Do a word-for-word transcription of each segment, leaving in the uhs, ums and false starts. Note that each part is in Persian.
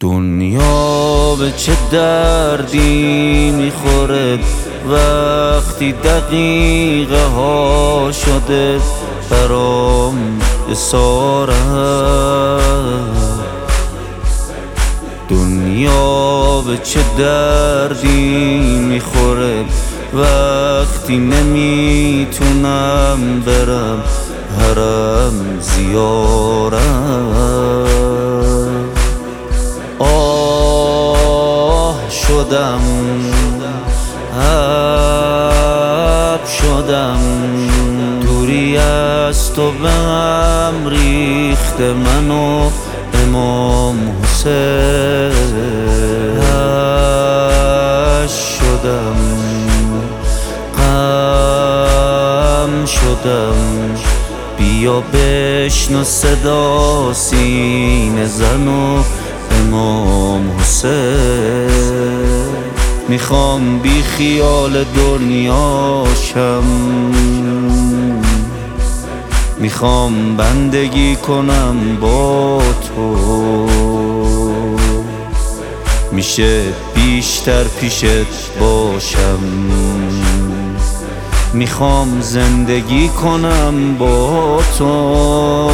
دنیا به چه دردی میخوره وقتی دقیقه ها شده برام اسارت. دنیا به چه دردی میخوره وقتی نمیتونم برم حرم زیارت. آه شدم حب شدم دوری از تو به هم ریخته منو امام حسین. هش شدم غم شدم بیا بشنو صدا سینه زنو امام حسین. میخوام بی خیال دنیاشم، میخوام بندگی کنم با تو، میشه بیشتر پیشت باشم، میخوام زندگی کنم با تو.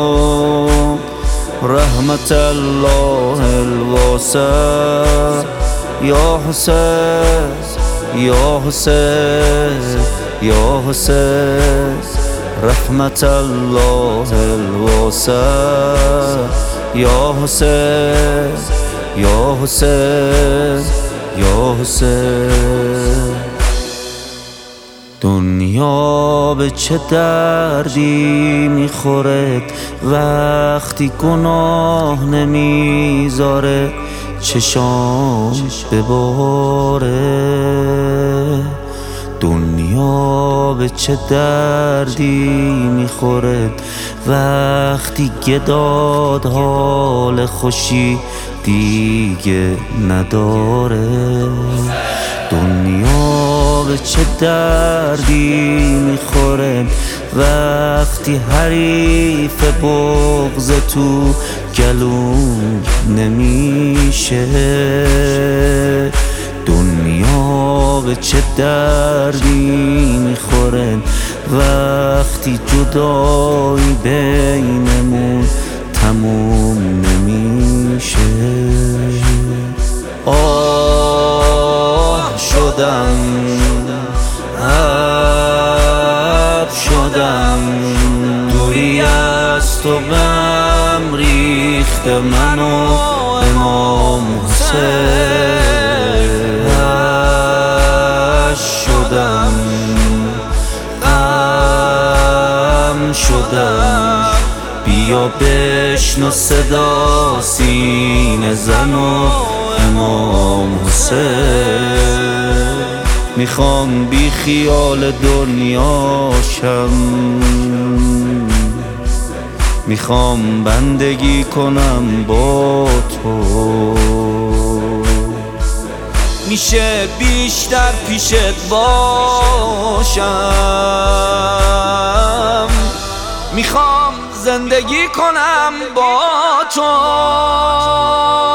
رحمت الله الواسع یا حسین یا حسین یا حسین. رحمت الله الواسع یا حسین یا حسین یا حسین. دنیا به چه دردی میخوره وقتی گناه نمیذاره چشام بباره. دنیا به چه دردی میخوره وقتی گداد حال خوشی دیگه نداره. دنیا به چه دردی میخوره وقتی حریف بغض تو گلوم نمیشه. دنیا به چه دردی میخوره وقتی جدایی بینمون تموم نمیشه. آه شدم حب شدم دوری از تو به هم ریخته منو امام حسین. شدم غم شدم بیا بشنو صدا سینه زنو امام حسین. میخوام بی خیال دنیاشم، میخوام بندگی کنم با تو، میشه بیشتر پیشت باشم، میخوام زندگی کنم با تو.